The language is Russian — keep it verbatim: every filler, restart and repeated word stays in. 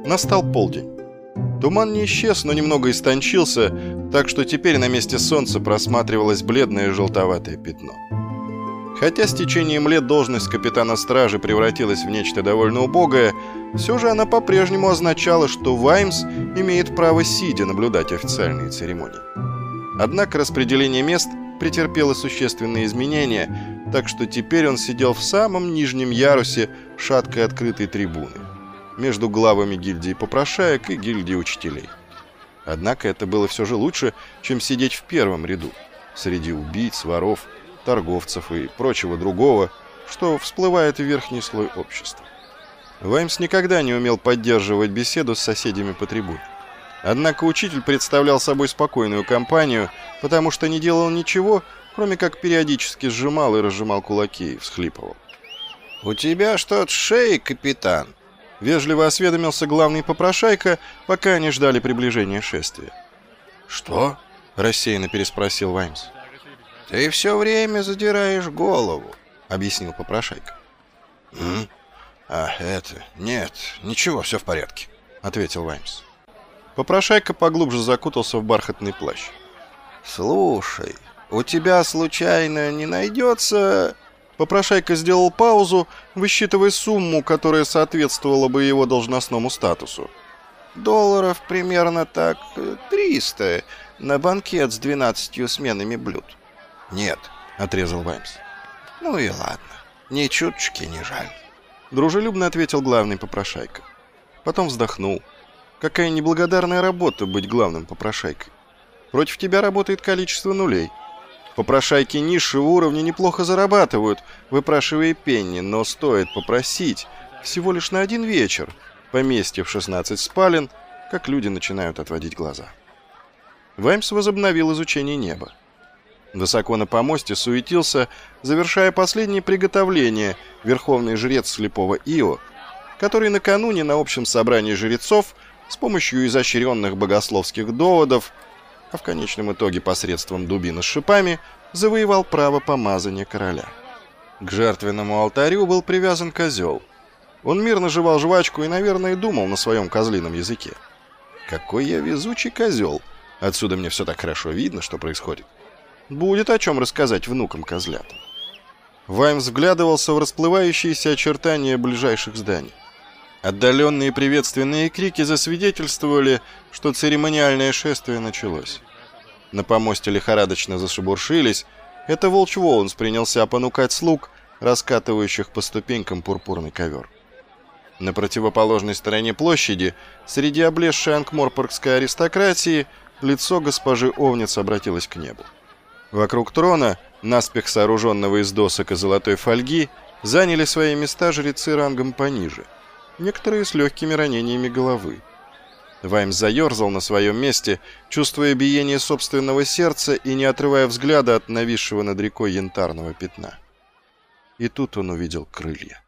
Настал полдень. Туман не исчез, но немного истончился, так что теперь на месте солнца просматривалось бледное желтоватое пятно. Хотя с течением лет должность капитана стражи превратилась в нечто довольно убогое, все же она по-прежнему означала, что Ваймс имеет право сидя наблюдать официальные церемонии. Однако распределение мест претерпело существенные изменения, так что теперь он сидел в самом нижнем ярусе шаткой открытой трибуны, между главами гильдии попрошаек и гильдии учителей. Однако это было все же лучше, чем сидеть в первом ряду, среди убийц, воров, торговцев и прочего другого, что всплывает в верхний слой общества. Ваймс никогда не умел поддерживать беседу с соседями по трибуне. Однако учитель представлял собой спокойную компанию, потому что не делал ничего, кроме как периодически сжимал и разжимал кулаки и всхлипывал. «У тебя что-то с шеей, капитан?» — вежливо осведомился главный попрошайка, пока они ждали приближения шествия. «Что?» — рассеянно переспросил Ваймс. «Ты все время задираешь голову», — объяснил попрошайка. «М? А, это... Нет, ничего, все в порядке», — ответил Ваймс. Попрошайка поглубже закутался в бархатный плащ. «Слушай, у тебя случайно не найдется...» Попрошайка сделал паузу, высчитывая сумму, которая соответствовала бы его должностному статусу. «Долларов примерно так триста на банкет с двенадцатью сменами блюд». «Нет», — отрезал Ваймс. «Ну и ладно, ни чуточки не жаль», — дружелюбно ответил главный попрошайка. Потом вздохнул. «Какая неблагодарная работа быть главным попрошайкой. Против тебя работает количество нулей. Попрошайки низшего уровня неплохо зарабатывают, выпрашивая пенни, но стоит попросить всего лишь на один вечер, поместье в шестнадцать спален, как люди начинают отводить глаза». Ваймс возобновил изучение неба. Высоко на помосте суетился, завершая последние приготовления, верховный жрец слепого Ио, который накануне на общем собрании жрецов с помощью изощренных богословских доводов, а в конечном итоге посредством дубины с шипами, завоевал право помазания короля. К жертвенному алтарю был привязан козел. Он мирно жевал жвачку и, наверное, думал на своем козлином языке. «Какой я везучий козел! Отсюда мне все так хорошо видно, что происходит. Будет о чем рассказать внукам-козлятам». Ваймс вглядывался в расплывающиеся очертания ближайших зданий. Отдаленные приветственные крики засвидетельствовали, что церемониальное шествие началось. На помосте лихорадочно зашебуршились. Это волчь Воунс принялся понукать слуг, раскатывающих по ступенькам пурпурный ковер. На противоположной стороне площади, среди облезшей анкморпоргской аристократии, лицо госпожи Овниц обратилось к небу. Вокруг трона, наспех сооруженного из досок и золотой фольги, заняли свои места жрецы рангом пониже, некоторые с легкими ранениями головы. Ваймс заерзал на своем месте, чувствуя биение собственного сердца и не отрывая взгляда от нависшего над рекой янтарного пятна. И тут он увидел крылья.